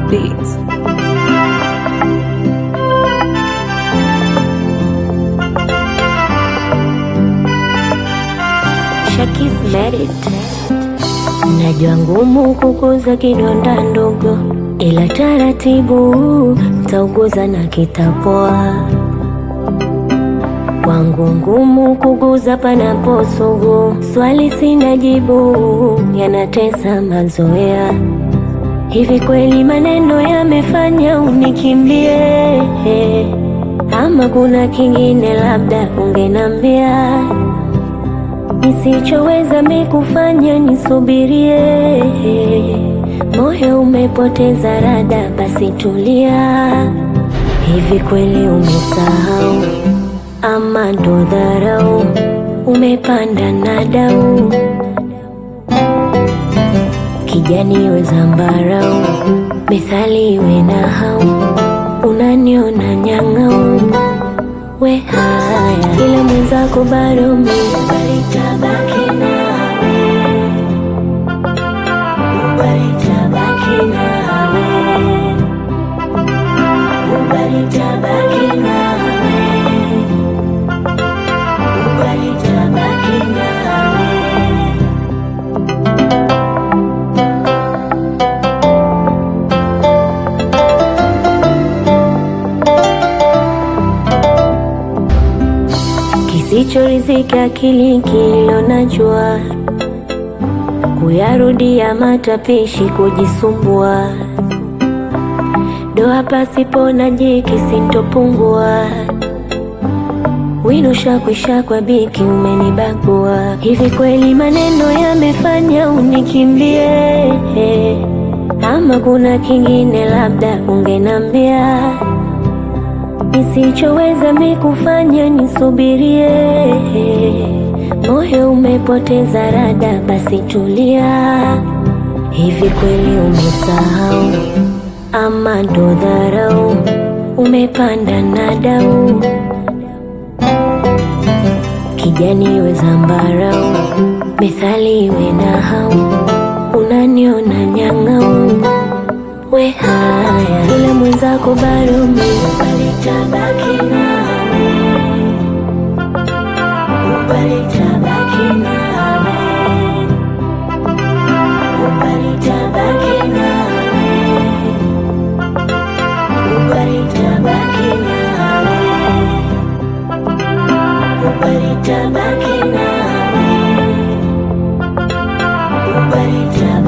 Beats. Shakis Merit. Najua ngumu kukuza kidonda ndogo, ila taratibu tauguza na kitapoa. Kwangu ngumu kuguza panapo sugu, swali sina jibu, yanatesa mazoea. Hivi kweli maneno yamefanya unikimbie? Ama kuna kingine labda ungenambia? Nisichoweza mikufanya nisubirie, moyo umepoteza rada, basi tulia. Hivi kweli umesahau ama ndo dharau? Umepanda na dau, kijani iwe zambarau, methali iwe na hau. Unaniona nyang'au, we haya, ila mwenzako bado mimi tabaki nawe, ubali tabaki nawe, ubali tabaki nawe, ubali tabaki nawe. Kisichorizika akili kilo najua, kuyarudia matapishi kujisumbua. Doa pasipo na jiki sintopungua, wino shakwisha kwa biki umenibagua. Hivi kweli maneno yamefanya unikimbie? Ama kuna kingine labda ungenambia? Nisichoweza mikufanya nisubirie, moyo umepoteza rada, basi tulia. Hivi kweli umesahau ama ndo dharau? Umepanda na dau, kijani iwe zambarau, methali iwe na hau. Unaniona nyang'au, we haya, ila mwenzako bado mimi ubali tabaki nawe, ubali tabaki nawe, ubali tabaki nawe, ubali tabaki nawe, ubali tabaki nawe, ubali tabaki nawe.